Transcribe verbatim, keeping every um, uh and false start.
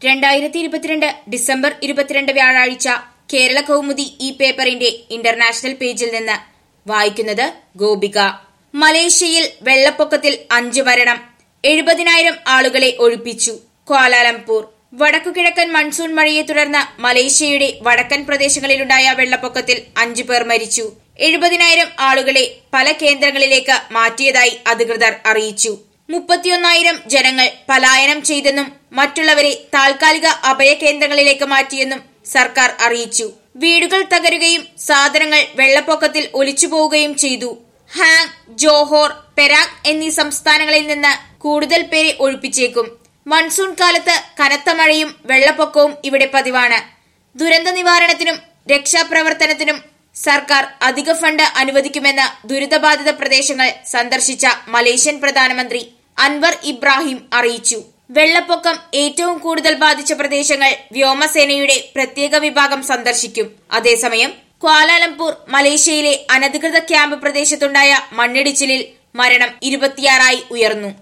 രണ്ടായിരത്തി ഇരുപത്തിരണ്ട് ഡിസംബർ ഇരുപത്തിരണ്ട് വ്യാഴാഴ്ച കേരള കൗമുദി ഈ പേപ്പറിന്റെ ഇന്റർനാഷണൽ പേജിൽ നിന്ന് വായിക്കുന്നത് ഗോപിക. മലേഷ്യയിൽ വെള്ളപ്പൊക്കത്തിൽ അഞ്ച് മരണം, എഴുപതിനായിരം ആളുകളെ ഒഴിപ്പിച്ചു. ക്വാലാലംപൂർ. വടക്കുകിഴക്കൻ മൺസൂൺ മഴയെ തുടർന്ന് മലേഷ്യയുടെ വടക്കൻ പ്രദേശങ്ങളിലുണ്ടായ വെള്ളപ്പൊക്കത്തിൽ അഞ്ചു പേർ മരിച്ചു. എഴുപതിനായിരം ആളുകളെ പല കേന്ദ്രങ്ങളിലേക്ക് മാറ്റിയതായി അധികൃതർ അറിയിച്ചു. മുപ്പത്തിയൊന്നായിരം ജനങ്ങൾ പലായനം ചെയ്തെന്നും മറ്റുള്ളവരെ താൽക്കാലിക അഭയ കേന്ദ്രങ്ങളിലേക്ക് മാറ്റിയെന്നും സർക്കാർ അറിയിച്ചു. വീടുകൾ തകരുകയും സാധനങ്ങൾ വെള്ളപ്പൊക്കത്തിൽ ഒലിച്ചുപോവുകയും ചെയ്തു. ഹാങ്, ജോഹോർ, പെരാങ് എന്നീ സംസ്ഥാനങ്ങളിൽ നിന്ന് കൂടുതൽ പേരെ ഒഴിപ്പിച്ചേക്കും. മൺസൂൺ കാലത്ത് കനത്ത മഴയും വെള്ളപ്പൊക്കവും ഇവിടെ പതിവാണ്. ദുരന്ത നിവാരണത്തിനും രക്ഷാപ്രവർത്തനത്തിനും സർക്കാർ അധിക ഫണ്ട് അനുവദിക്കുമെന്ന് ദുരിതബാധിത പ്രദേശങ്ങൾ സന്ദർശിച്ച മലേഷ്യൻ പ്രധാനമന്ത്രി അൻവർ ഇബ്രാഹിം അറിയിച്ചു. വെള്ളപ്പൊക്കം ഏറ്റവും കൂടുതൽ ബാധിച്ച പ്രദേശങ്ങൾ വ്യോമസേനയുടെ പ്രത്യേക വിഭാഗം സന്ദർശിക്കും. അതേസമയം ക്വാലാലംപൂർ മലേഷ്യയിലെ അനധികൃത ക്യാമ്പ് പ്രദേശത്തുണ്ടായ മണ്ണിടിച്ചിലിൽ മരണം ഇരുപത്തിയാറായി ഉയർന്നു.